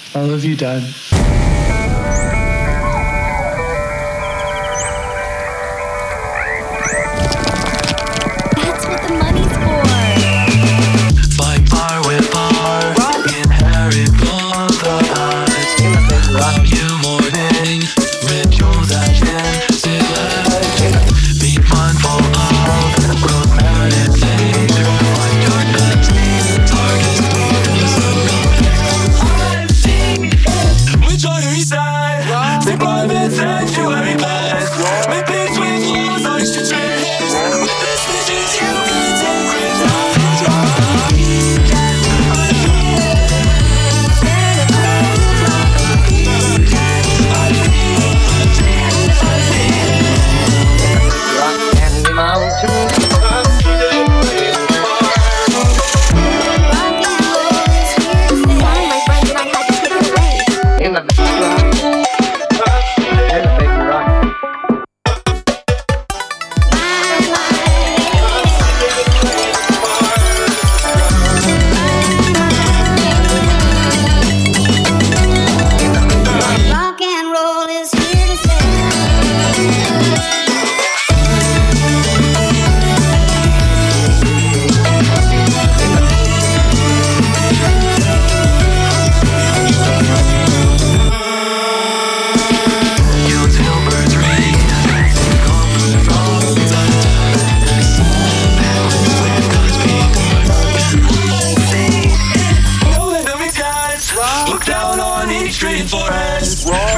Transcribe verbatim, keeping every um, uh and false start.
All of you done? That's what the money's for. By bar with bar in Harry Potter. Love you morning, rituals action, be mindful of romantic things. Find your pets, target which on your east side, take private sanctuary beds. Make peace with laws on your trees. With this vision you can take risks. Look down on each green forest.